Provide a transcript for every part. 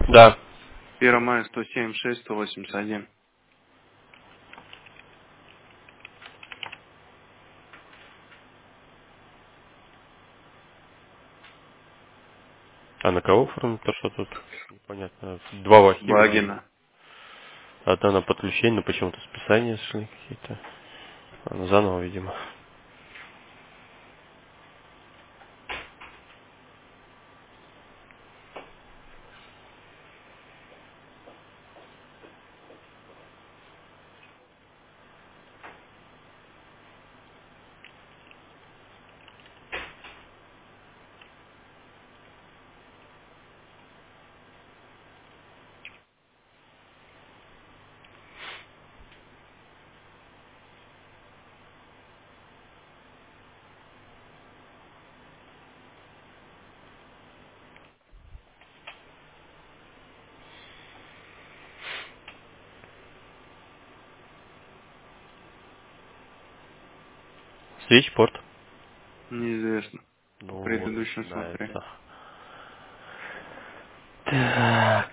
Да. 1 мая 176 181. А на кого оформить? То, что тут непонятно. Два вахи вроде. Багина. Одна на подключение, но почему-то списания шли какие-то. Она заново, видимо. Свечпорт. Неизвестно. По Ну вот, предыдущим смотри. начинается. Так.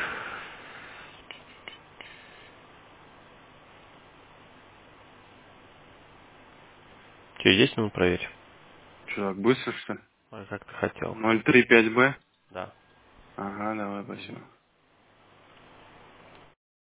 Че, есть ему проверь? Что, так быстро, что ли? А как ты хотел? 035Б? Да. Ага, давай, Мгм. спасибо.